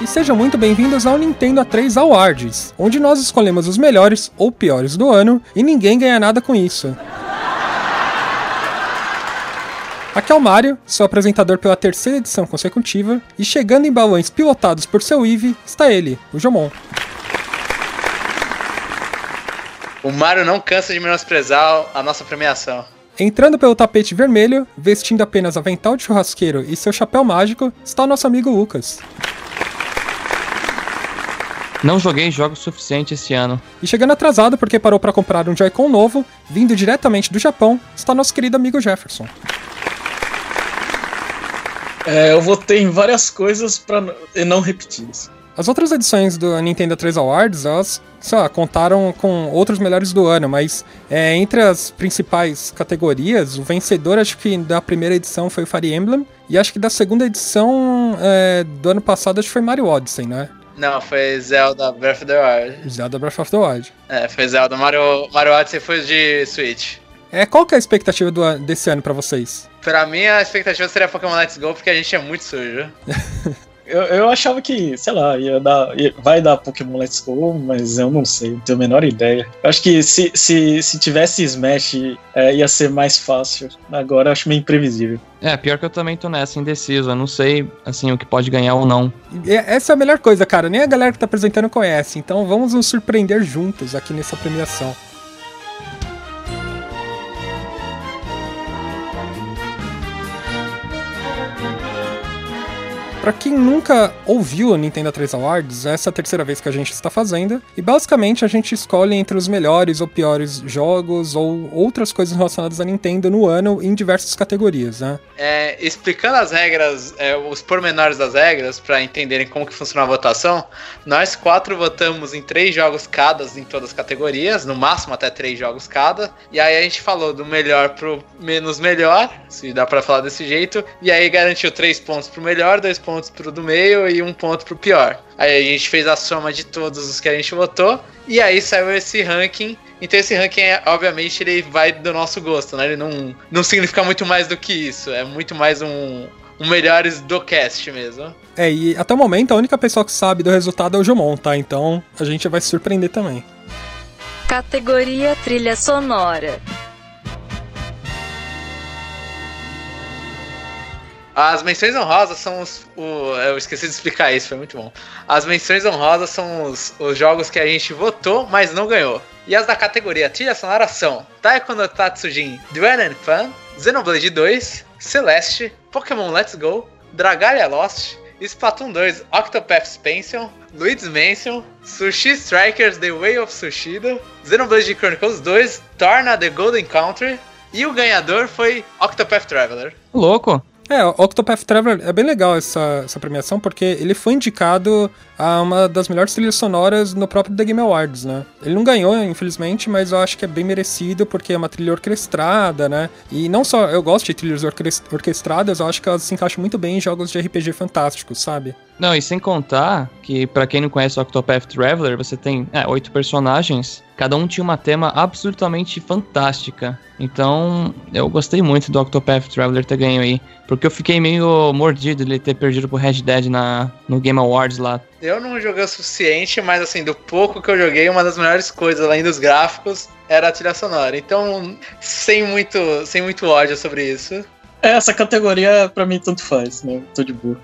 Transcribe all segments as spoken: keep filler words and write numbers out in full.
sejam muito bem-vindos ao Nintendo A três Awards, onde nós escolhemos os melhores ou piores do ano e ninguém ganha nada com isso. Aqui é o Mario, seu apresentador pela terceira edição consecutiva, e chegando em balões pilotados por seu Eevee, está ele, o Jomon. O Mario não cansa de menosprezar a nossa premiação. Entrando pelo tapete vermelho, vestindo apenas avental de churrasqueiro e seu chapéu mágico, está o nosso amigo Lucas. Não joguei jogos suficiente esse ano. E chegando atrasado porque parou para comprar um Joy-Con novo, vindo diretamente do Japão, está nosso querido amigo Jefferson. É, eu votei em várias coisas para não repetir isso. As outras edições do Nintendo A três Awards, elas, sei lá, contaram com outros melhores do ano, mas é, entre as principais categorias, o vencedor acho que da primeira edição foi o Fire Emblem, e acho que da segunda edição é, do ano passado acho que foi Mario Odyssey, né? Não, foi Zelda Breath of the Wild. Zelda Breath of the Wild. É, foi Zelda. Mario, Mario Odyssey foi de Switch. É, qual que é a expectativa do, desse ano pra vocês? Pra mim, a expectativa seria Pokémon Let's Go, porque a gente é muito sujo. Eu, eu achava que, sei lá, ia dar, ia, vai dar Pokémon Let's Go, mas eu não sei, não tenho a menor ideia. Eu acho que se, se, se tivesse Smash, é, ia ser mais fácil. Agora eu acho meio imprevisível. É, pior que eu também tô nessa, indeciso. Eu não sei, assim, o que pode ganhar ou não. E essa é a melhor coisa, cara. Nem a galera que tá apresentando conhece. Então vamos nos surpreender juntos aqui nessa premiação. Pra quem nunca ouviu o Nintendo A três Awards, essa é a terceira vez que a gente está fazendo, e basicamente a gente escolhe entre os melhores ou piores jogos ou outras coisas relacionadas a Nintendo no ano em diversas categorias, né? É, explicando as regras, é, os pormenores das regras, pra entenderem como que funciona a votação, nós quatro votamos em três jogos cada em todas as categorias, no máximo até três jogos cada, e aí a gente falou do melhor pro menos melhor, se dá pra falar desse jeito, e aí garantiu três pontos pro melhor, dois pontos pro do meio e um ponto pro pior. Aí a gente fez a soma de todos os que a gente votou e aí saiu esse ranking. Então esse ranking, é, obviamente, ele vai do nosso gosto, né? Ele não, não significa muito mais do que isso. É muito mais um, um melhores do cast mesmo. É, e até o momento a única pessoa que sabe do resultado é o Jomon, tá? Então a gente vai se surpreender também. Categoria Trilha Sonora. As menções honrosas são os... O, eu esqueci de explicar isso, foi muito bom. As menções honrosas são os, os jogos que a gente votou, mas não ganhou. E as da categoria trilha sonora são Taiko no Tatsujin Duel and Fun, Xenoblade dois, Celeste, Pokémon Let's Go, Dragalia Lost, Splatoon dois Octopath Expansion, Luigi's Mansion, Sushi Strikers The Way of Sushido, Xenoblade Chronicles dois, Torna The Golden Country, e o ganhador foi Octopath Traveler. Louco! É, o Octopath Traveler é bem legal essa, essa premiação, porque ele foi indicado a uma das melhores trilhas sonoras no próprio The Game Awards, né? Ele não ganhou, infelizmente, mas eu acho que é bem merecido, porque é uma trilha orquestrada, né? E não só, eu gosto de trilhas orquestradas, eu acho que elas se encaixam muito bem em jogos de R P G fantásticos, sabe? Não, e sem contar que, pra quem não conhece o Octopath Traveler, você tem é, oito personagens, cada um tinha uma tema absolutamente fantástica. Então, eu gostei muito do Octopath Traveler ter ganho aí, porque eu fiquei meio mordido de ele ter perdido pro Red Dead na, no Game Awards lá. Eu não joguei o suficiente, mas assim, do pouco que eu joguei, uma das melhores coisas, além dos gráficos, era a trilha sonora. Então, sem muito, sem muito ódio sobre isso. É, essa categoria, pra mim, tanto faz, né? Tô de boa.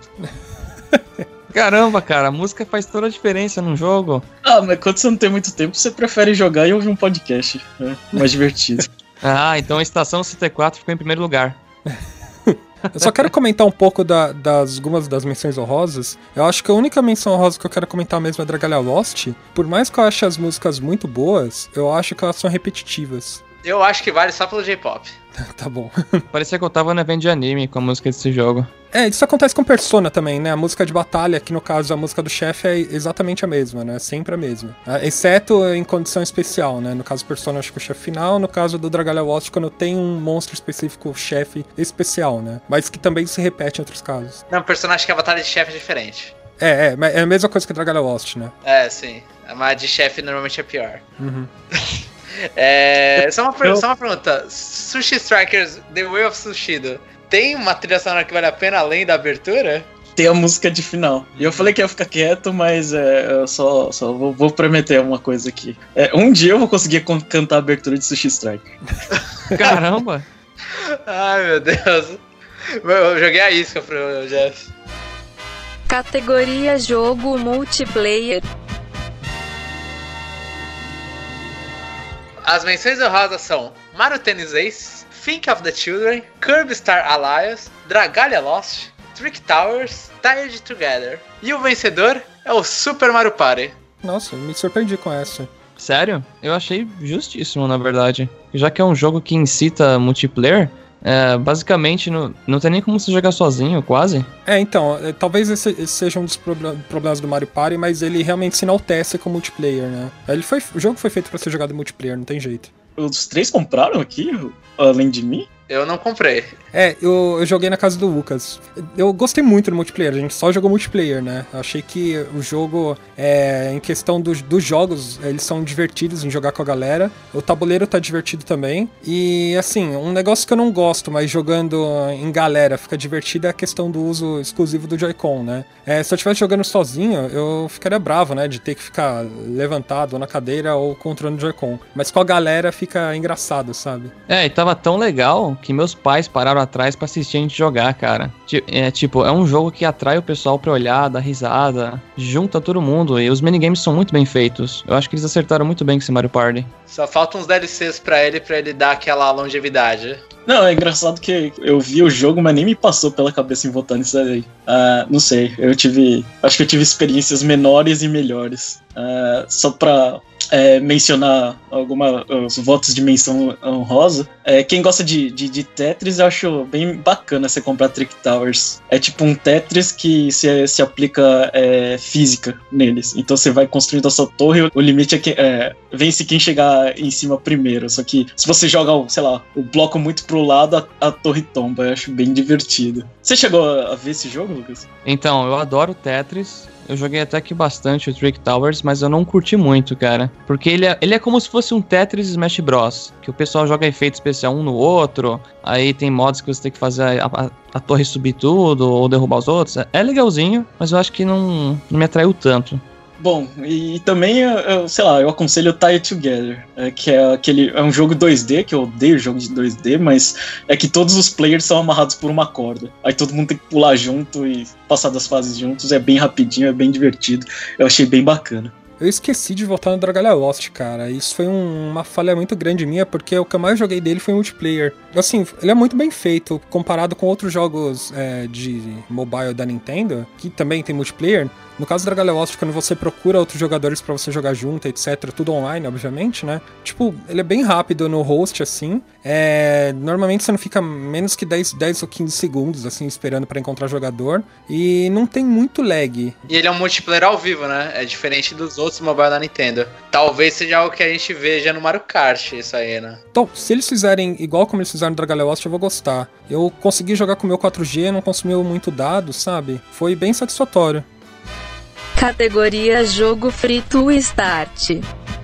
Caramba, cara, a música faz toda a diferença num jogo. Ah, mas quando você não tem muito tempo, você prefere jogar e ouvir um podcast, né? Mais divertido. Ah, então a Estação sessenta e quatro ficou em primeiro lugar. Eu só quero comentar um pouco da, das algumas das menções honrosas. Eu acho que a única menção honrosa que eu quero comentar mesmo é Dragalia Lost. Por mais que eu ache as músicas muito boas, eu acho que elas são repetitivas. Eu acho que vale só pelo J-pop. Tá bom. Parecia que eu tava no evento de anime com a música desse jogo. É, isso acontece com Persona também, né? A música de batalha, que no caso a música do chefe é exatamente a mesma, né? Sempre a mesma. Exceto em condição especial, né? No caso Persona acho que o chefe final, no caso do Dragalia Lost quando tem um monstro específico, chefe especial, né? Mas que também se repete em outros casos. Não, Persona acho que a batalha de chefe é diferente. É, é, é a mesma coisa que Dragalia Lost, né? É, sim. Mas de chefe normalmente é pior. Uhum. É, só, uma per- só uma pergunta. Sushi Strikers The Way of Sushido tem uma trilha sonora que vale a pena além da abertura? ter a música de final. E eu falei que ia ficar quieto, mas é, eu só, só vou, vou prometer uma coisa aqui. É, um dia eu vou conseguir con- cantar a abertura de Sushi Strike. Caramba! Ai, meu Deus. Eu joguei a isca pro Jeff. Categoria Jogo Multiplayer. As menções honrosas são Mario Tennis Ace, Think of the Children, Kirby Star Allies, Dragalia Lost, Trick Towers, Tied Together. E o vencedor é o Super Mario Party. Nossa, eu me surpreendi com essa. Sério? Eu achei justíssimo, na verdade. Já que é um jogo que incita multiplayer, é, basicamente não, não tem nem como você jogar sozinho, quase. É, então, é, talvez esse, esse seja um dos proble- problemas do Mario Party, mas ele realmente se enaltece com multiplayer, né? Ele foi, o jogo foi feito pra ser jogado multiplayer, não tem jeito. Os três compraram aqui, além de mim? Eu não comprei. É, eu, eu joguei na casa do Lucas. Eu gostei muito do multiplayer, a gente só jogou multiplayer, né? Eu achei que o jogo, é, em questão dos, dos jogos, eles são divertidos em jogar com a galera. O tabuleiro tá divertido também. E, assim, um negócio que eu não gosto, mas jogando em galera fica divertido é a questão do uso exclusivo do Joy-Con, né? É, se eu estivesse jogando sozinho, eu ficaria bravo, né? De ter que ficar levantado na cadeira ou controlando o Joy-Con. Mas com a galera fica engraçado, sabe? É, e tava tão legal que meus pais pararam atrás pra assistir a gente jogar, cara. É tipo, é um jogo que atrai o pessoal pra olhar, dar risada, junta todo mundo, e os minigames são muito bem feitos. Eu acho que eles acertaram muito bem com esse Mario Party. Só faltam uns D L Cs pra ele, pra ele dar aquela longevidade. Não, é engraçado que eu vi o jogo, mas nem me passou pela cabeça em votar nisso aí. Uh, não sei, eu tive... Acho que eu tive experiências menores e melhores. Uh, só pra... É, mencionar alguns votos de menção honrosa. É, quem gosta de, de, de Tetris, eu acho bem bacana você comprar Trick Towers. É tipo um Tetris que se, se aplica é, física neles. Então você vai construindo a sua torre, o limite é que é, vence quem chegar em cima primeiro. Só que se você joga, sei lá, o bloco muito pro lado, a, a torre tomba. Eu acho bem divertido. Você chegou a ver esse jogo, Lucas? Então, eu adoro Tetris. Eu joguei até que bastante o Trick Towers, mas eu não curti muito, cara. Porque ele é, ele é como se fosse um Tetris Smash Bros. Que o pessoal joga efeito especial um no outro. Aí tem mods que você tem que fazer a, a, a torre subir tudo ou derrubar os outros. É legalzinho, mas eu acho que não, não me atraiu tanto. Bom, e também, eu, sei lá, eu aconselho o Tie Together, é, que é aquele, é um jogo dois D, que eu odeio jogo de dois D, mas é que todos os players são amarrados por uma corda. Aí todo mundo tem que pular junto e passar das fases juntos, é bem rapidinho, é bem divertido, eu achei bem bacana. Eu esqueci de voltar no Dragalia Lost, cara. Isso foi um, uma falha muito grande minha, porque o que eu mais joguei dele foi multiplayer. Assim, ele é muito bem feito, comparado com outros jogos é, de mobile da Nintendo, que também tem multiplayer. No caso do Dragalia Lost, quando você procura outros jogadores pra você jogar junto, etcétera, tudo online, obviamente, né? Tipo, ele é bem rápido no host, assim. É, normalmente você não fica menos que dez, dez ou quinze segundos, assim, esperando pra encontrar jogador. E não tem muito lag. E ele é um multiplayer ao vivo, né? É diferente dos outros mobile da Nintendo. Talvez seja algo que a gente veja no Mario Kart, isso aí, né? Então, se eles fizerem igual como eles fizeram no Dragalia Lost, eu vou gostar. Eu consegui jogar com o meu quatro G, não consumiu muito dado, sabe? Foi bem satisfatório. Categoria Jogo Free to Start.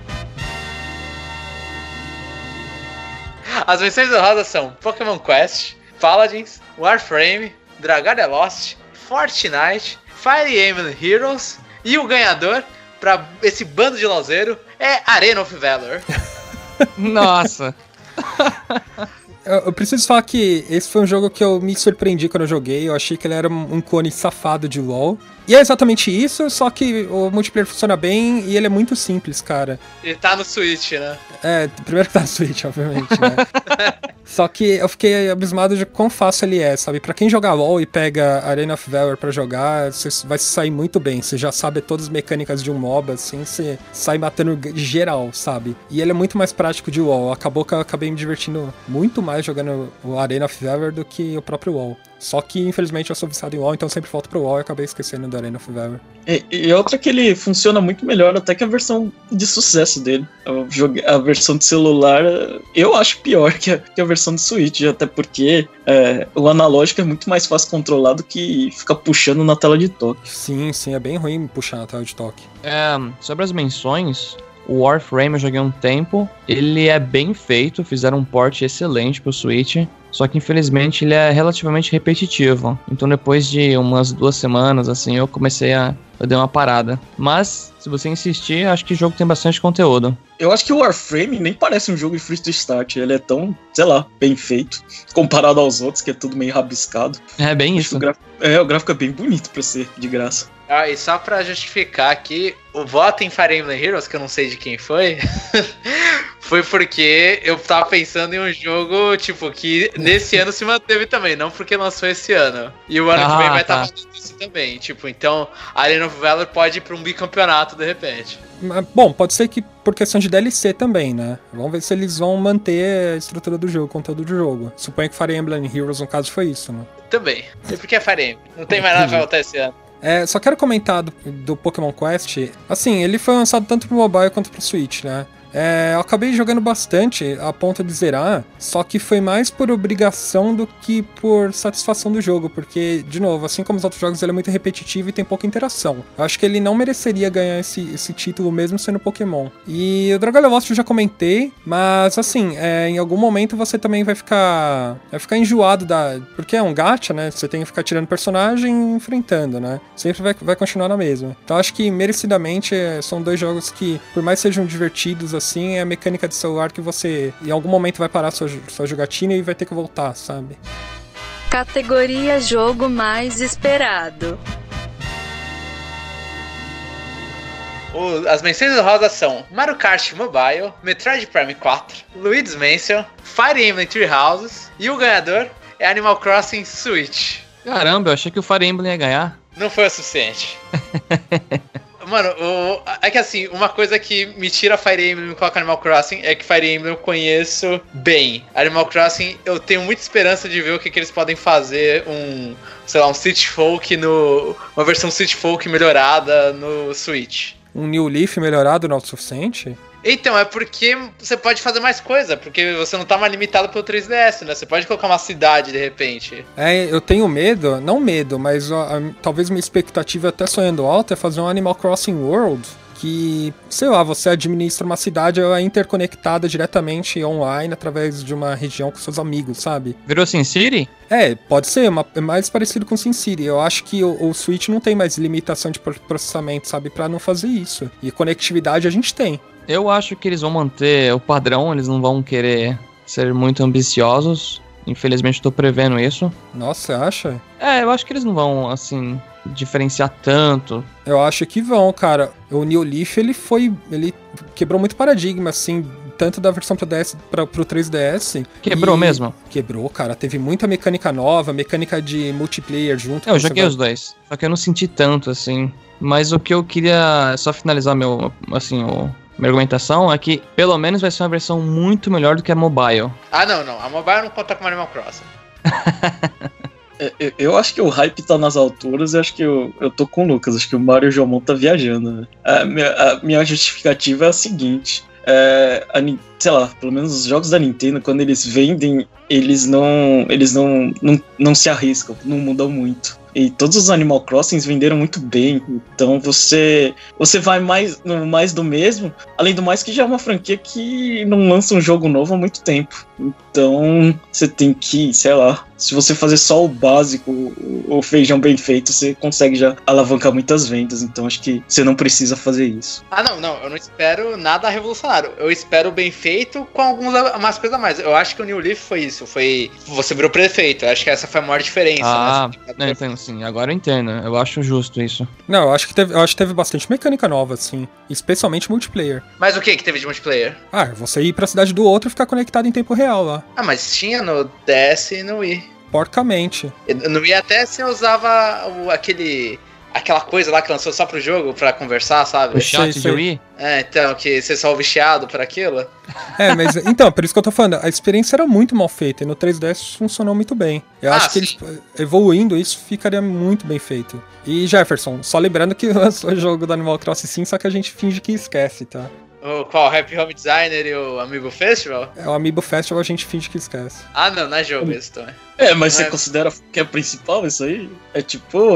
As menções honrosas são Pokémon Quest, Paladins, Warframe, Dragalia Lost, Fortnite, Fire Emblem Heroes e o ganhador pra esse bando de lauzeiro é Arena of Valor. Nossa! Eu, eu preciso falar que esse foi um jogo que eu me surpreendi quando eu joguei. Eu achei que ele era um clone safado de LoL. E é exatamente isso, só que o multiplayer funciona bem e ele é muito simples, cara. Ele tá no Switch, né? É, primeiro que tá no Switch, obviamente, né? Só que eu fiquei abismado de quão fácil ele é, sabe? Pra quem joga LoL e pega Arena of Valor pra jogar, você vai se sair muito bem. Você já sabe todas as mecânicas de um MOBA, assim, você sai matando geral, sabe? E ele é muito mais prático de LoL. Acabou que eu acabei me divertindo muito mais jogando o Arena of Valor do que o próprio LoL. Só que, infelizmente, eu sou viciado em LoL, então eu sempre volto pro LoL e acabei esquecendo do Arena of Valor. E, e outra que ele funciona muito melhor até que a versão de sucesso dele. Eu joguei, a versão de celular, eu acho pior que a, que a versão de Switch, até porque é, o analógico é muito mais fácil controlar do que ficar puxando na tela de toque. Sim, sim, é bem ruim puxar na tela de toque. É, sobre as menções, O Warframe eu joguei um tempo, ele é bem feito, fizeram um port excelente pro Switch, só que infelizmente ele é relativamente repetitivo. Então depois de umas duas semanas, assim, eu comecei a... eu dei uma parada. Mas, se você insistir, acho que o jogo tem bastante conteúdo. Eu acho que o Warframe nem parece um jogo de free to start, ele é tão, sei lá, bem feito, comparado aos outros, que é tudo meio rabiscado. É bem Acho isso. que o gráfico, é, o gráfico é bem bonito pra ser de graça. Ah, e só pra justificar aqui, o voto em Fire Emblem Heroes, que eu não sei de quem foi, foi porque eu tava pensando em um jogo, tipo, que nesse ano se manteve também, não porque lançou esse ano. E o ano Ah, que vem vai estar tá. tá fazendo isso também, tipo, então Arena of Valor pode ir pra um bicampeonato de repente. Mas, bom, pode ser que por questão de D L C também, né? Vamos ver se eles vão manter a estrutura do jogo, o conteúdo do jogo. Suponho que Fire Emblem Heroes, no caso, foi isso, né? Também. E porque é Fire Emblem, não tem mais nada pra voltar esse ano. É, só quero comentar do, do Pokémon Quest. Assim, ele foi lançado tanto pro mobile quanto pro Switch, né? É, eu acabei jogando bastante a ponto de zerar, só que foi mais por obrigação do que por satisfação do jogo, porque, de novo, assim como os outros jogos, ele é muito repetitivo e tem pouca interação. Eu acho que ele não mereceria ganhar esse, esse título mesmo sendo Pokémon. E o Dragon Lost eu já comentei, mas assim, é, em algum momento você também vai ficar vai ficar enjoado da... porque é um gacha, né? Você tem que ficar tirando personagem e enfrentando, né? Sempre vai, vai continuar na mesma. Então acho que merecidamente são dois jogos que, por mais sejam divertidos assim, é a mecânica de celular que você em algum momento vai parar sua, sua jogatina e vai ter que voltar, sabe? Categoria jogo mais esperado. O, as menções honrosas são Mario Kart Mobile, Metroid Prime quatro, Luigi's Mansion, Fire Emblem Three Houses e o ganhador é Animal Crossing Switch. Caramba, eu achei que o Fire Emblem ia ganhar. Não foi o suficiente. Mano, o, é que assim, uma coisa que me tira Fire Emblem e me coloca Animal Crossing é que Fire Emblem eu conheço bem. Animal Crossing eu tenho muita esperança de ver o que, que eles podem fazer, um, sei lá, um City Folk no... uma versão City Folk melhorada no Switch. Um New Leaf melhorado não é o suficiente? Então, é porque você pode fazer mais coisa, porque você não tá mais limitado pelo três D S, né? Você pode colocar uma cidade de repente. É, eu tenho medo, não medo, mas ó, a- talvez minha expectativa, até sonhando alto, é fazer um Animal Crossing World que, sei lá, você administra uma cidade, ela é interconectada diretamente online através de uma região com seus amigos, sabe? Virou Sin City? É, pode ser, uma- é mais parecido com SimCity. Eu acho que o, o Switch não tem mais limitação de pro- processamento, sabe, pra não fazer isso. E conectividade a gente tem. Eu acho que eles vão manter o padrão, eles não vão querer ser muito ambiciosos. Infelizmente estou prevendo isso. Nossa, você acha? É, eu acho que eles não vão, assim, diferenciar tanto. Eu acho que vão, cara. O New Leaf, ele foi... ele quebrou muito paradigma, assim, tanto da versão pro, D S, pra, pro três D S. Quebrou e- mesmo? Quebrou, cara. Teve muita mecânica nova, mecânica de multiplayer junto. Eu que joguei você os dois, só que eu não senti tanto, assim. Mas o que eu queria, só finalizar meu, assim, o... minha argumentação é que pelo menos vai ser uma versão muito melhor do que a mobile. Ah, não, não. A mobile não conta com Animal Crossing. É, eu- Eu acho que o hype tá nas alturas e acho que eu, eu tô com o Lucas. Acho que o Mario Jomon tá viajando, né? A minha, a minha justificativa é a seguinte. É, a Nin- sei lá, pelo menos os jogos da Nintendo, quando eles vendem, eles não eles não, não, não se arriscam, não mudam muito. E todos os Animal Crossings venderam muito bem. Então você você vai mais, no mais do mesmo. Além do mais que já é uma franquia que não lança um jogo novo há muito tempo. Então você tem que, sei lá, se você fazer só o básico, o o feijão bem feito, você consegue já alavancar muitas vendas. Então acho que você não precisa fazer isso. Ah, não, não. Eu não espero nada revolucionário. Eu espero bem feito com algumas coisas a mais. Eu acho que o New Leaf foi isso. Foi... Você virou prefeito. Eu acho que essa foi a maior diferença. Ah, né? não, então, sim, agora eu entendo. Eu acho justo isso. Não, eu acho que teve, eu acho que teve bastante mecânica nova, assim. Especialmente multiplayer. Mas o que que teve de multiplayer? Ah, você ir pra cidade do outro e ficar conectado em tempo real lá. Ah, mas tinha no D S e no Wii. Porcamente. No Wii até você usava o, aquele... Aquela coisa lá que lançou só pro jogo, pra conversar, sabe? O chat sei, de sei. Wii? É, então, que você só o viciado por aquilo. É, mas então, por isso que eu tô falando, a experiência era muito mal feita e no três D S funcionou muito bem. Eu Ah, acho que sim. eles evoluindo isso ficaria muito bem feito. E Jefferson, só lembrando que lançou o jogo do Animal Crossing sim, só que a gente finge que esquece, tá? O qual? Happy Home Designer e o Amiibo Festival? É o Amiibo Festival, a gente finge que esquece. Ah, não, não é jogo esse também. É, mas Não você é- considera que é principal isso aí? É tipo, você,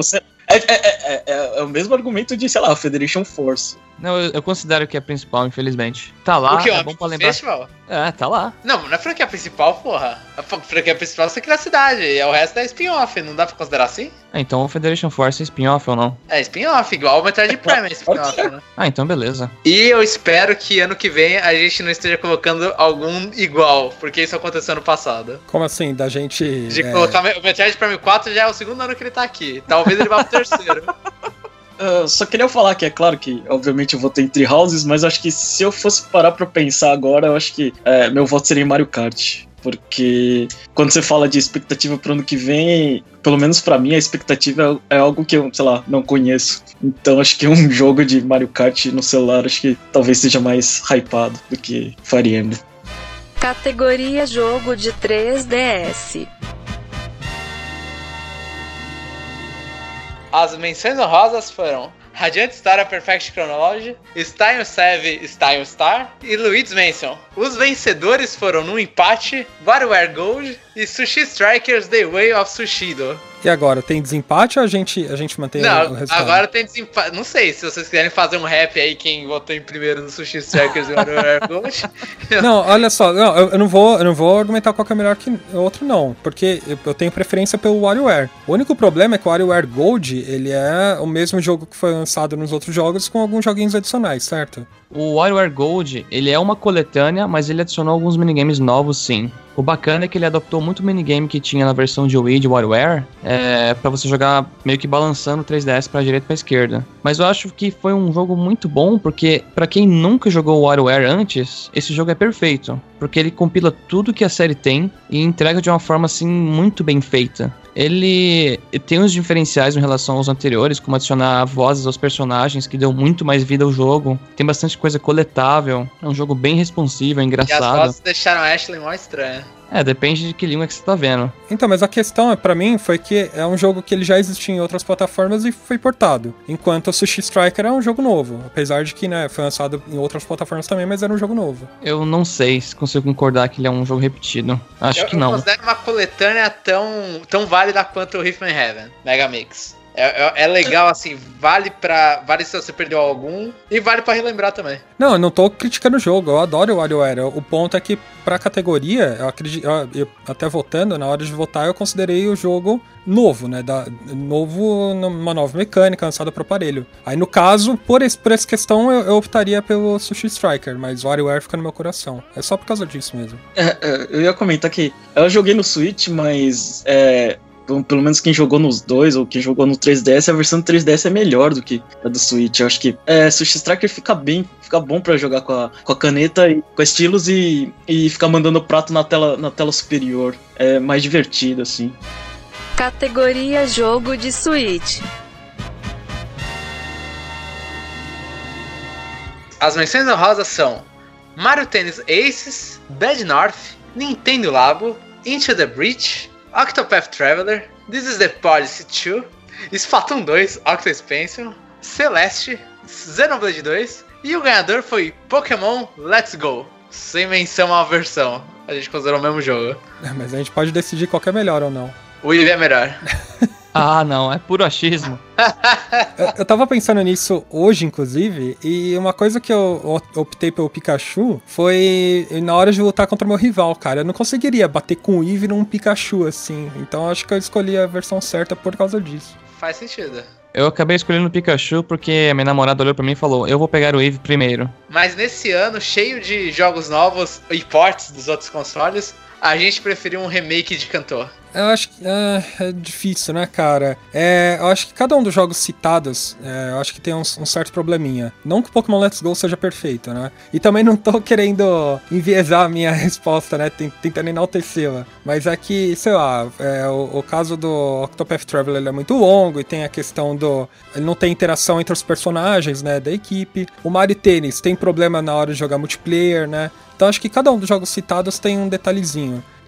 É, é, é, é o mesmo argumento de, sei lá, Federation Force. Não, eu, eu considero que é principal, infelizmente. Tá lá, O que, é o bom pra lembrar. Festival? É, tá lá. Não, não é franquia principal, porra. A franquia principal você cria a cidade, e o resto é spin-off, não dá pra considerar assim? Ah, então o Federation Force é spin-off ou não? É spin-off, igual o Metroid Prime é spin-off, né? Ah, então beleza. E eu espero que ano que vem a gente não esteja colocando algum igual, porque isso aconteceu no passado. Como assim? Da gente. De é... colocar o Metroid Prime quatro já é o segundo ano que ele tá aqui. Talvez ele vá pro terceiro. Uh, só queria falar que é claro que, obviamente, eu vou ter em Three Houses, mas acho que se eu fosse parar pra pensar agora, eu acho que é, meu voto seria em Mario Kart. Porque quando você fala de expectativa pro ano que vem, pelo menos pra mim, a expectativa é algo que eu, sei lá, não conheço. Então acho que um jogo de Mario Kart no celular, acho que talvez seja mais hypado do que Fire Emblem. Categoria jogo de três D S. As menções honrosas foram Radiant Star A Perfect Chronology, Style Savvy Style Star e Luigi's Mansion. Os vencedores foram, no empate, WarioWare Gold e Sushi Strikers The Way of Sushido. E agora, tem desempate ou a gente, a gente mantém Não, o resultado? agora tem desempate. Não sei, se vocês quiserem fazer um rap aí, quem votou em primeiro no Sushi Strikers e WarioWare Gold. Não, olha só, não, eu, eu, não vou, eu não vou argumentar qual que é melhor que o outro, não. Porque eu, eu tenho preferência pelo WarioWare. O único problema é que o WarioWare Gold, ele é o mesmo jogo que foi lançado nos outros jogos, com alguns joguinhos adicionais, certo? O WarioWare Gold, ele é uma coletânea, mas ele adicionou alguns minigames novos, sim. O bacana é que ele adaptou muito o minigame que tinha na versão de Wii de WarioWare, é, pra você jogar meio que balançando o três D S pra direita e pra esquerda. Mas eu acho que foi um jogo muito bom, porque pra quem nunca jogou o WarioWare antes, esse jogo é perfeito. Porque ele compila tudo que a série tem e entrega de uma forma, assim, muito bem feita. Ele tem uns diferenciais em relação aos anteriores, como adicionar vozes aos personagens, que deu muito mais vida ao jogo. Tem bastante coisa coletável. É um jogo bem responsivo, é engraçado. E as vozes deixaram a Ashley mó estranha. É, depende de que língua que você tá vendo. Então, mas a questão, pra mim, foi que é um jogo que ele já existia em outras plataformas e foi portado. Enquanto o Sushi Striker é um jogo novo. Apesar de que, né, foi lançado em outras plataformas também, mas era um jogo novo. Eu não sei se consigo concordar que ele é um jogo repetido. Acho eu, que não. Eu considero uma coletânea tão, tão válida quanto o Hitman Heaven, Mega Mix. É, é, é legal, assim, vale pra. Vale se você perdeu algum e vale pra relembrar também. Não, eu não tô criticando o jogo, eu adoro o WarioWare. O ponto é que, pra categoria, eu acredito. Eu, eu, até votando, na hora de votar, eu considerei o jogo novo, né? Da, novo numa nova mecânica lançada pro aparelho. Aí, no caso, por, esse, por essa questão, eu, eu optaria pelo Sushi Striker, mas o WarioWare fica no meu coração. É só por causa disso mesmo. É, é, eu ia comentar que eu joguei no Switch, mas. É... Pelo menos quem jogou nos dois, ou quem jogou no três D S, a versão do três D S é melhor do que a do Switch. Eu acho que é, Sushi Striker fica bem, fica bom pra jogar com a, com a caneta e com estilos e, e ficar mandando o prato na tela, na tela superior. É mais divertido, assim. Categoria jogo de Switch. As menções honrosas são Mario Tennis Aces, Bad North, Nintendo Labo, Into the Breach, Octopath Traveler, This is the Policy dois, Splatoon dois, Octo Expansion, Celeste, Xenoblade dois e o ganhador foi Pokémon Let's Go, sem menção à versão. A gente considerou o mesmo jogo. É, mas a gente pode decidir qual que é melhor ou não. O Eevee é melhor. Ah, não, é puro achismo. eu, eu tava pensando nisso hoje, inclusive, e uma coisa que eu optei pelo Pikachu foi na hora de lutar contra o meu rival, cara. Eu não conseguiria bater com o Eevee num Pikachu, assim. Então acho que eu escolhi a versão certa por causa disso. Faz sentido. Eu acabei escolhendo o Pikachu porque a minha namorada olhou pra mim e falou, eu vou pegar o Eevee primeiro. Mas nesse ano, cheio de jogos novos e ports dos outros consoles, a gente preferiu um remake de Cantor. Eu acho que é, é difícil, né, cara? É, eu acho que cada um dos jogos citados, é, eu acho que tem um, um certo probleminha. Não que o Pokémon Let's Go seja perfeito, né? E também não tô querendo enviesar a minha resposta, né? Tentando enaltecê-la. Mas é que, sei lá, é, o, o caso do Octopath Traveler ele é muito longo e tem a questão do... Ele não tem interação entre os personagens, né, da equipe. O Mario Tennis tem problema na hora de jogar multiplayer, né? Então acho que cada um dos jogos citados tem um detalhezinho.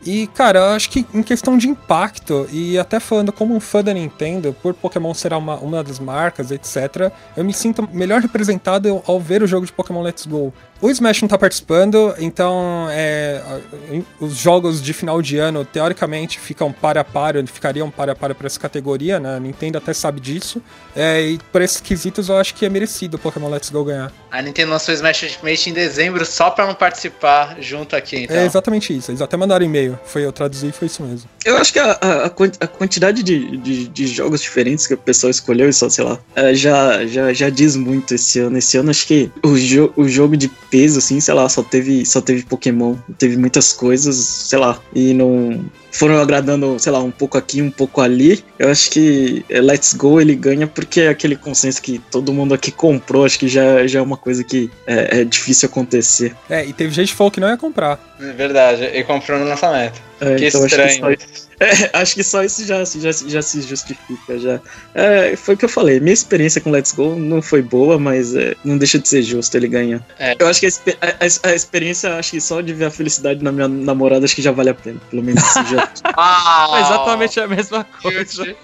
E, cara, eu acho que em questão de impacto, e até falando como um fã da Nintendo, por Pokémon ser uma, uma das marcas, etcétera, eu me sinto melhor representado ao ver o jogo de Pokémon Let's Go. O Smash não tá participando, então é, os jogos de final de ano, teoricamente, ficam para a para, ficariam para a para para essa categoria, né? A Nintendo até sabe disso. É, e por esses quesitos eu acho que é merecido o Pokémon Let's Go ganhar. A Nintendo lançou o Smash Ultimate em dezembro só pra não participar junto aqui, então. É exatamente isso, eles até mandaram e-mail. Foi eu traduzir e foi isso mesmo. Eu acho que a, a, a quantidade de, de, de jogos diferentes que o pessoal escolheu, só, sei lá, já, já, já diz muito esse ano. Esse ano acho que o, jo, o jogo de peso, assim, sei lá, só teve, só teve Pokémon, teve muitas coisas, sei lá, e não foram agradando, sei lá, um pouco aqui, um pouco ali. Eu acho que Let's Go ele ganha porque é aquele consenso que todo mundo aqui comprou, acho que já, já é uma coisa que é, é difícil acontecer. É, e teve gente que falou que não ia comprar. É verdade, e comprou no lançamento. É, que então estranho. Acho que, isso, é, acho que só isso já, já, já se justifica. Já. É, foi o que eu falei, minha experiência com Let's Go não foi boa, mas é, não deixa de ser justo ele ganhar. É. Eu acho que a, a, a experiência, acho que só de ver a felicidade na minha namorada, acho que já vale a pena. Pelo menos isso já. Ah, exatamente a mesma coisa.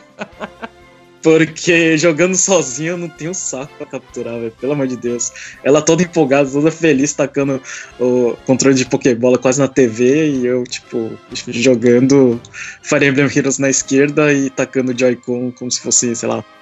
Porque jogando sozinho eu não tenho saco pra capturar, velho. Pelo amor de Deus. Ela toda empolgada, toda feliz, tacando o controle de Pokébola quase na T V. E eu, tipo, jogando Fire Emblem Heroes na esquerda e tacando Joy-Con como se fosse, sei lá.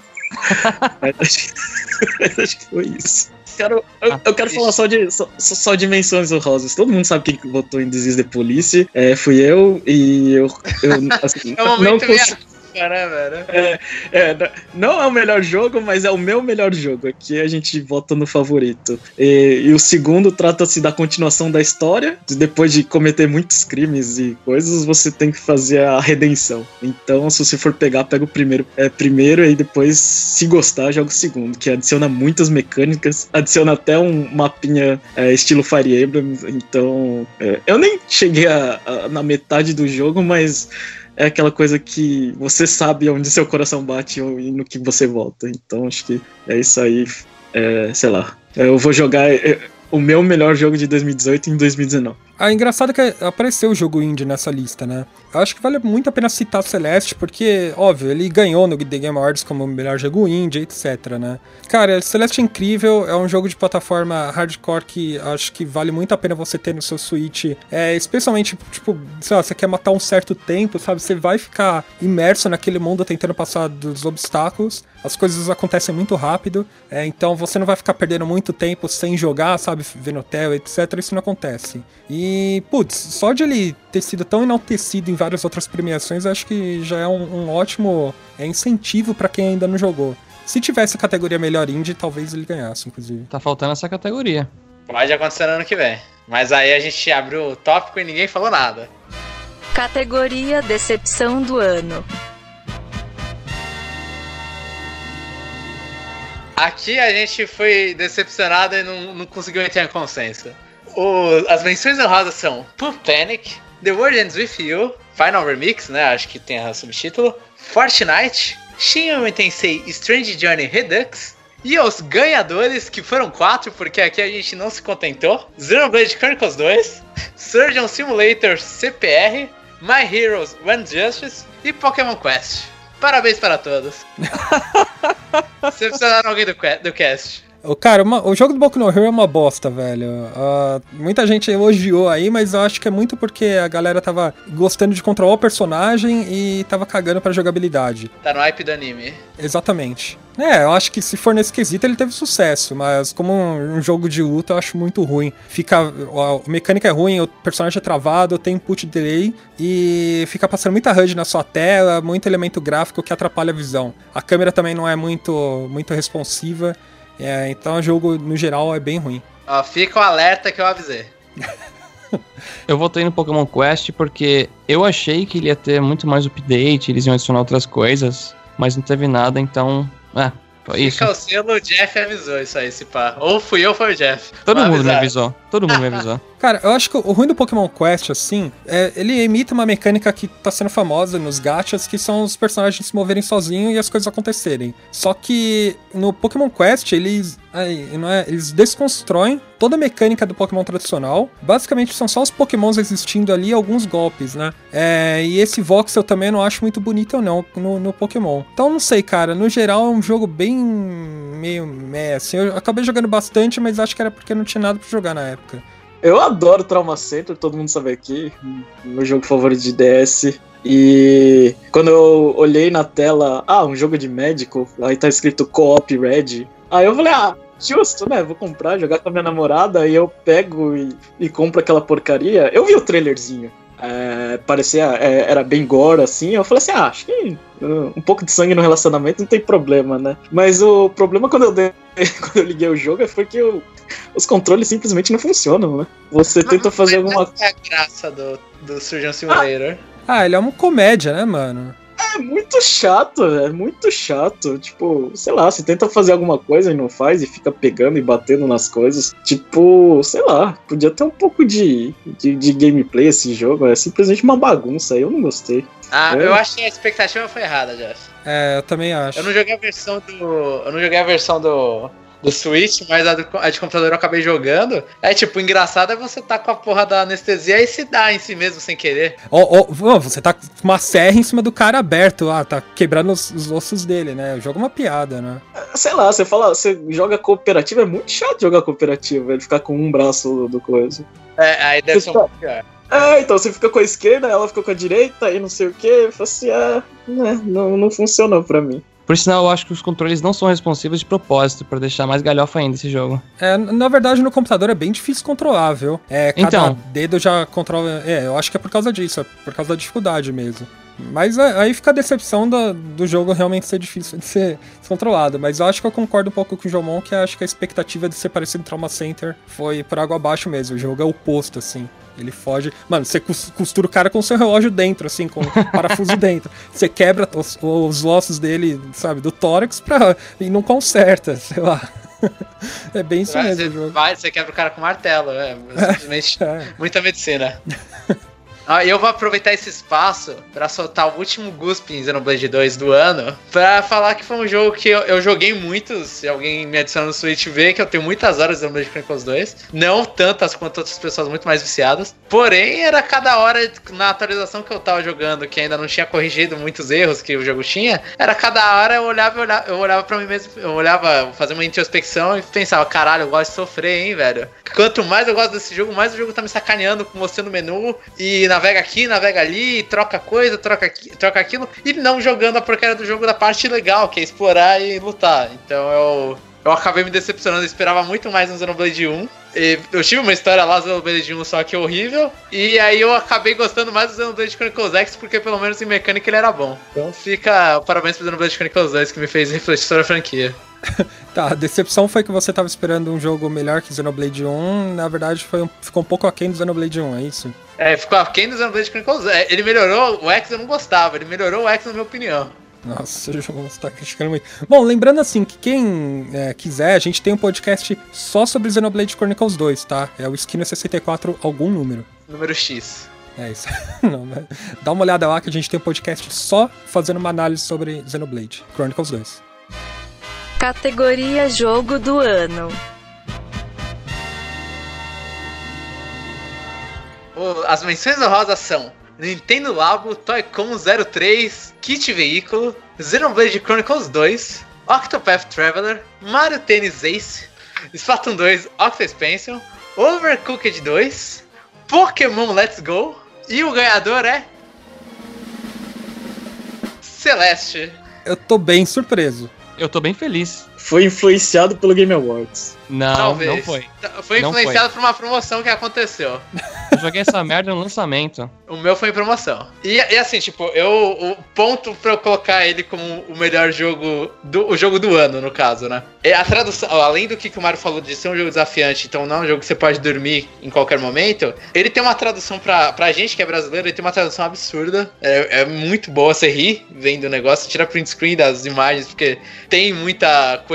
acho, acho que foi isso. Quero, eu, eu quero falar só de, só, só de menções honrosas. Todo mundo sabe quem votou em This is the Police. É, fui eu e eu. eu assim, é um momento não consigo. Né, velho? É, é, não é o melhor jogo, mas é o meu melhor jogo. Aqui a gente vota no favorito. E, e o segundo trata-se da continuação da história. Depois de cometer muitos crimes e coisas, você tem que fazer a redenção. Então, se você for pegar, pega o primeiro, é, primeiro e depois, se gostar, joga o segundo. Que adiciona muitas mecânicas, adiciona até um mapinha é, estilo Fire Emblem. Então, é, eu nem cheguei a, a, na metade do jogo, mas é aquela coisa que você sabe onde seu coração bate e no que você volta. Então acho que é isso aí. É, sei lá. Eu vou jogar é, o meu melhor jogo de dois mil e dezoito em dois mil e dezenove. Ah, engraçado que apareceu o jogo indie nessa lista, né? Eu acho que vale muito a pena citar Celeste, porque, óbvio, ele ganhou no The Game Awards como o melhor jogo indie, etcétera, né? Cara, Celeste é incrível, é um jogo de plataforma hardcore que acho que vale muito a pena você ter no seu Switch. É, especialmente, tipo, sei lá, você quer matar um certo tempo, sabe? Você vai ficar imerso naquele mundo tentando passar dos obstáculos. As coisas acontecem muito rápido, é, então você não vai ficar perdendo muito tempo sem jogar, sabe? Vendo tela, etcétera. Isso não acontece. E, putz, só de ele ter sido tão enaltecido em várias outras premiações, acho que já é um, um ótimo é, incentivo pra quem ainda não jogou. Se tivesse a categoria melhor indie, talvez ele ganhasse, inclusive. Tá faltando essa categoria. Pode acontecer no ano que vem. Mas aí a gente abriu o tópico e ninguém falou nada. Categoria Decepção do Ano. Aqui a gente foi decepcionado e não, não conseguiu entrar em consenso. O, as menções honrosas são Poop Panic, The World Ends With You, Final Remix, né, acho que tem a subtítulo, Fortnite, Shin Megami Tensei Strange Journey Redux, e os ganhadores, que foram quatro, porque aqui a gente não se contentou, Xenoblade Chronicles dois, Surgeon Simulator C P R, My Heroes One Justice e Pokémon Quest. Parabéns para todos. Decepcionaram alguém do, do cast. Cara, uma, o jogo do Boku no Hero é uma bosta, velho. Uh, muita gente elogiou aí, mas eu acho que é muito porque a galera tava gostando de controlar o personagem e tava cagando pra jogabilidade. Tá no hype do anime. Exatamente. É, eu acho que se for nesse quesito ele teve sucesso, mas como um, um jogo de luta eu acho muito ruim. Fica, a, a mecânica é ruim, o personagem é travado, tem input delay e fica passando muita H U D na sua tela, muito elemento gráfico que atrapalha a visão. A câmera também não é muito, muito responsiva. É, então o jogo, no geral, é bem ruim. Ó, fica o alerta que eu avisei. Eu votei no Pokémon Quest porque eu achei que ele ia ter muito mais update, eles iam adicionar outras coisas, mas não teve nada, então... É, foi isso. Fica o selo, o Jeff avisou isso aí, esse pá. Ou fui eu ou foi o Jeff. Todo mundo me avisou, todo mundo me avisou. Cara, eu acho que o ruim do Pokémon Quest, assim, é ele imita uma mecânica que tá sendo famosa nos gachas, que são os personagens se moverem sozinhos e as coisas acontecerem. Só que no Pokémon Quest, eles, aí, não é, eles desconstroem toda a mecânica do Pokémon tradicional. Basicamente, são só os Pokémons existindo ali e alguns golpes, né? É, e esse voxel também eu não acho muito bonito, não, no, no Pokémon. Então, não sei, cara. No geral, é um jogo bem meio meh, assim. Eu acabei jogando bastante, mas acho que era porque não tinha nada pra jogar na época. Eu adoro Trauma Center, todo mundo sabe aqui, meu jogo favorito de D S. E quando eu olhei na tela, ah, um jogo de médico, aí tá escrito Co-op Red. Aí eu falei, ah, justo, né? Vou comprar, jogar com a minha namorada, aí eu pego e, e compro aquela porcaria. Eu vi o trailerzinho, é, parecia, é, era bem gore, assim. Eu falei assim, ah, acho que uh, um pouco de sangue no relacionamento não tem problema, né? Mas o problema quando eu, dei, quando eu liguei o jogo foi que eu, os controles simplesmente não funcionam, né? Você mas, tenta fazer alguma coisa. É a graça do, do Surgeon Simulator. Ah, ele é uma comédia, né, mano? É muito chato, é muito chato. Tipo, sei lá, você tenta fazer alguma coisa e não faz e fica pegando e batendo nas coisas. Tipo, sei lá, podia ter um pouco de, de, de gameplay esse jogo. É simplesmente uma bagunça, eu não gostei. Ah, é. eu acho que a expectativa foi errada, Jeff. É, eu também acho. Eu não joguei a versão do. Eu não joguei a versão do. Do Switch, mas a, do, a de computador eu acabei jogando. É tipo, engraçado é você tá com a porra da anestesia e se dá em si mesmo sem querer. Ó, oh, oh, você tá com uma serra em cima do cara aberto, ah, tá quebrando os, os ossos dele, né? O jogo é uma piada, né? Sei lá, você fala, você joga cooperativa, é muito chato jogar cooperativa, ele ficar com um braço do coisa. É, aí deve ser um pouco pior. É, então você fica com a esquerda, ela fica com a direita e não sei o que. Eu falo assim, ah, né, não, não funcionou pra mim. Por sinal, eu acho que os controles não são responsivos de propósito, pra deixar mais galhofa ainda esse jogo. É, na verdade, no computador é bem difícil controlar, viu? É, cada então, dedo já controla... É, eu acho que é por causa disso, é por causa da dificuldade mesmo. Mas é, aí fica a decepção do, do jogo realmente ser difícil de ser controlado. Mas eu acho que eu concordo um pouco com o Jomon, que eu acho que a expectativa de ser parecido com Trauma Center foi por água abaixo mesmo. O jogo é o oposto, assim. Ele foge... Mano, você costura o cara com o seu relógio dentro, assim, com o parafuso dentro. Você quebra os, os ossos dele, sabe, do tórax pra... e não conserta, sei lá. É bem isso mesmo. Você, o jogo. Vai, você quebra o cara com martelo, é simplesmente é. Muita medicina. Ah, eu vou aproveitar esse espaço pra soltar o último Gusp em Xenoblade dois do ano, pra falar que foi um jogo que eu, eu joguei muito. Se alguém me adiciona no Switch vê que eu tenho muitas horas de Xenoblade Chronicles dois, não tantas quanto outras pessoas muito mais viciadas, porém era cada hora na atualização que eu tava jogando, que ainda não tinha corrigido muitos erros que o jogo tinha, era cada hora eu olhava, eu olhava, eu olhava pra mim mesmo, eu olhava, fazia uma introspecção e pensava, caralho, eu gosto de sofrer, hein, velho. Quanto mais eu gosto desse jogo, mais o jogo tá me sacaneando, mostrando o menu e na navega aqui, navega ali, troca coisa, troca, aqui, troca aquilo, e não jogando a porcaria do jogo da parte legal, que é explorar e lutar. Então eu, eu acabei me decepcionando, eu esperava muito mais no Xenoblade um. E eu tive uma história lá do Xenoblade um, só que horrível, e aí eu acabei gostando mais do Xenoblade Chronicles X, porque pelo menos em mecânica ele era bom. Então fica parabéns pro Xenoblade Chronicles dois, que me fez refletir sobre a franquia. Tá, a decepção foi que você tava esperando um jogo melhor que Xenoblade um, na verdade foi um, ficou um pouco aquém do Xenoblade um, é isso? É, ficou aquém do Xenoblade Chronicles. É, ele melhorou, o X eu não gostava, ele melhorou o X na minha opinião. Nossa, o jogo você tá criticando muito. Bom, lembrando assim, que quem é, quiser, a gente tem um podcast só sobre Xenoblade Chronicles dois, tá? É o Esquina sessenta e quatro, algum número. Número X. É isso. Não, dá uma olhada lá que a gente tem um podcast só fazendo uma análise sobre Xenoblade Chronicles dois. Categoria Jogo do Ano. As menções honrosas são Nintendo Labo, Toy-Con zero três, Kit Veículo, Xenoblade Chronicles dois, Octopath Traveler, Mario Tennis Ace, Splatoon dois, Octo Expansion, Overcooked dois, Pokémon Let's Go, e o ganhador é Celeste. Eu tô bem surpreso. Eu tô bem feliz. Foi influenciado pelo Game Awards. Não, Talvez. não foi. Foi Não influenciado foi. por uma promoção que aconteceu. Eu joguei essa merda no lançamento. O meu foi em promoção. E, e assim, tipo, eu, o ponto pra eu colocar ele como o melhor jogo, do, o jogo do ano, no caso, né? É a tradução, além do que o Mario falou de ser um jogo desafiante, então não é um jogo que você pode dormir em qualquer momento, ele tem uma tradução pra, pra gente que é brasileiro, ele tem uma tradução absurda. É, é muito boa, você ri vendo o negócio, tira print screen das imagens, porque tem muita coisa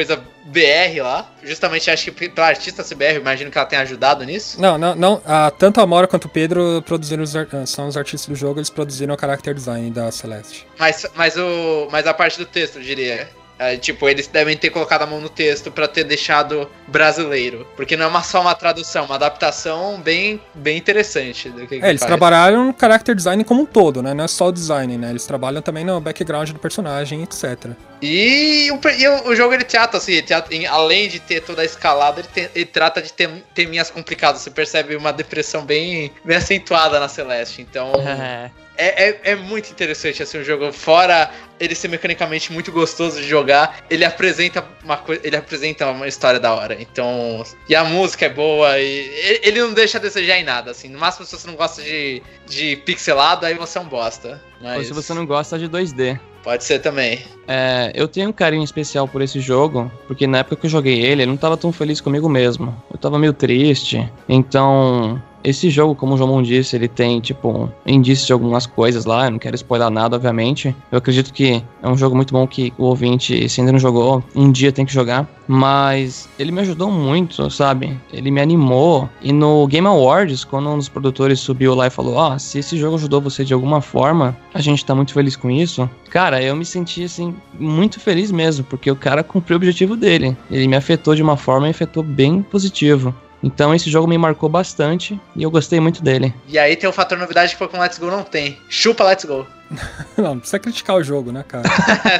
B R lá. Justamente acho que pela artista C B R, imagino que ela tenha ajudado nisso. Não, não, não. Ah, tanto a Amora quanto o Pedro produziram os, são os artistas do jogo, eles produziram o character design da Celeste. Mas, mas, o, mas a parte do texto, eu diria. É, tipo, eles devem ter colocado a mão no texto pra ter deixado brasileiro. Porque não é uma, só uma tradução, uma adaptação bem, bem interessante do que É, que eles faz. Trabalharam no character design como um todo, né? Não é só o design, né? Eles trabalham também no background do personagem, etcétera. E, o, e o, o jogo, ele trata, assim, ele trata, em, além de ter toda a escalada, ele, tem, ele trata de ter teminhas complicadas. Você percebe uma depressão bem, bem acentuada na Celeste. Então... É, é, é muito interessante assim o jogo, fora ele ser mecanicamente muito gostoso de jogar, ele apresenta uma coisa, ele apresenta uma história da hora. Então, e a música é boa e ele não deixa a desejar em nada, assim. No máximo, se você não gosta de, de pixelado, aí você é um bosta. Mas... Ou se você não gosta de dois D. Pode ser também. É, eu tenho um carinho especial por esse jogo, porque na época que eu joguei ele, ele não tava tão feliz comigo mesmo. Eu tava meio triste. Então, esse jogo, como o João disse, ele tem, tipo, indícios de algumas coisas lá. Eu não quero spoiler nada, obviamente. Eu acredito que é um jogo muito bom que o ouvinte, se ainda não jogou, um dia tem que jogar. Mas ele me ajudou muito, sabe? Ele me animou. E no Game Awards, quando um dos produtores subiu lá e falou, ó, oh, se esse jogo ajudou você de alguma forma, a gente tá muito feliz com isso. Cara, eu me senti, assim, muito feliz mesmo, porque o cara cumpriu o objetivo dele. Ele me afetou de uma forma e afetou bem positivo. Então esse jogo me marcou bastante e eu gostei muito dele. E aí tem o fator novidade que Pokémon Let's Go não tem. Chupa Let's Go. Não, não precisa criticar o jogo, né, cara?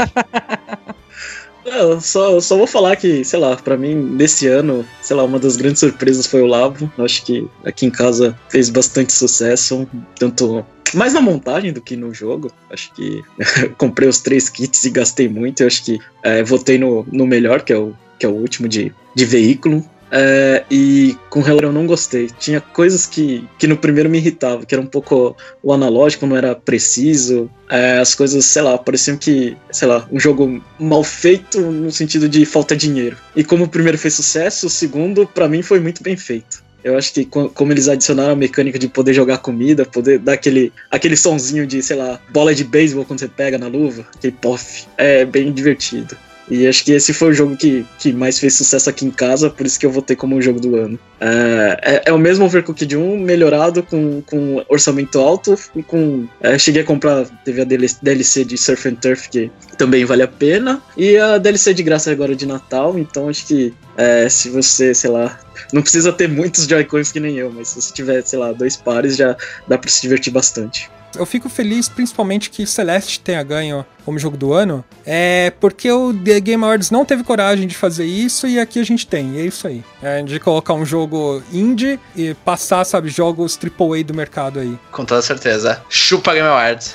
Eu só, só vou falar que, sei lá, pra mim, desse ano, sei lá, uma das grandes surpresas foi o Labo. Acho que aqui em casa fez bastante sucesso, tanto mais na montagem do que no jogo. Acho que comprei os três kits e gastei muito. Eu acho que é, votei no, no melhor, que é o, que é o último de, de veículo. É, e com o Hellor eu não gostei. Tinha coisas que, que no primeiro me irritavam, que era um pouco o analógico, não era preciso. É, as coisas, sei lá, pareciam que, sei lá, um jogo mal feito no sentido de falta de dinheiro. E como o primeiro fez sucesso, o segundo, pra mim, foi muito bem feito. Eu acho que como eles adicionaram a mecânica de poder jogar comida, poder dar aquele, aquele sonzinho de, sei lá, bola de beisebol quando você pega na luva, aquele pof, é bem divertido. E acho que esse foi o jogo que, que mais fez sucesso aqui em casa, por isso que eu votei como o jogo do ano. É, é, é o mesmo Overcooked um, melhorado, com, com orçamento alto, e com... É, cheguei a comprar, teve a D L C de Surf and Turf, que também vale a pena, e a D L C de graça agora de Natal, então acho que é, se você, sei lá, não precisa ter muitos Joy-Cons que nem eu, mas se você tiver, sei lá, dois pares, já dá pra se divertir bastante. Eu fico feliz, principalmente, que Celeste tenha ganho como jogo do ano, é porque o The Game Awards não teve coragem de fazer isso e aqui a gente tem, e é isso aí. É de colocar um jogo indie e passar, sabe, jogos triple A do mercado aí. Com toda certeza. Chupa Game Awards.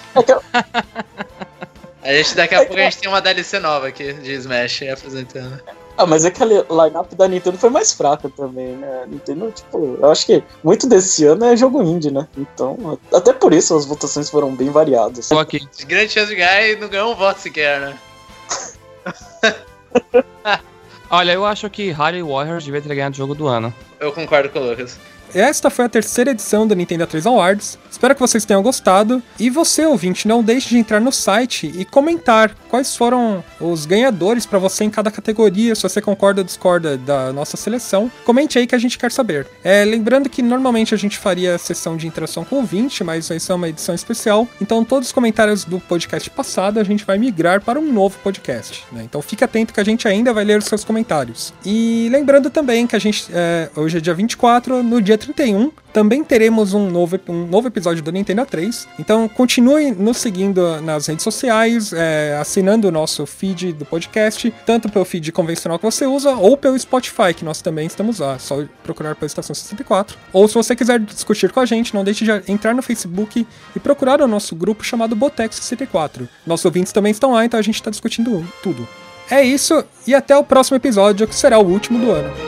A gente, daqui a pouco a gente tem uma D L C nova aqui de Smash apresentando. Ah, mas é que a line-up da Nintendo foi mais fraca também, né? A Nintendo, tipo, eu acho que muito desse ano é jogo indie, né? Então, até por isso as votações foram bem variadas. Só que grande chance de ganhar e não ganhou um voto sequer, né? Olha, eu acho que Harry Warriors devia ter ganhado o jogo do ano. Eu concordo com o Lucas. Esta foi a terceira edição do Nintendo três Awards. Espero que vocês tenham gostado. E você, ouvinte, não deixe de entrar no site e comentar quais foram os ganhadores para você em cada categoria, se você concorda ou discorda da nossa seleção. Comente aí que a gente quer saber. É, lembrando que normalmente a gente faria sessão de interação com o ouvinte, mas essa é uma edição especial. Então todos os comentários do podcast passado a gente vai migrar para um novo podcast, né? Então fique atento que a gente ainda vai ler os seus comentários. E lembrando também que a gente, é, hoje é dia vinte e quatro, no dia trinta e um, também teremos um novo, um novo episódio do Nintendo três. Então continue nos seguindo nas redes sociais, é, assinando o nosso feed do podcast, tanto pelo feed convencional que você usa, ou pelo Spotify, que nós também estamos lá. É só procurar pela Estação sessenta e quatro. Ou se você quiser discutir com a gente, não deixe de entrar no Facebook e procurar o nosso grupo chamado Boteco sessenta e quatro. Nossos ouvintes também estão lá, então a gente está discutindo tudo. É isso, e até o próximo episódio, que será o último do ano.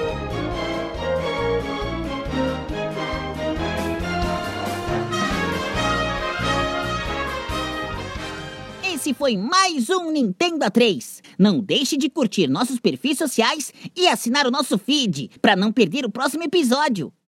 Esse foi mais um Nintendo três. Não deixe de curtir nossos perfis sociais e assinar o nosso feed para não perder o próximo episódio.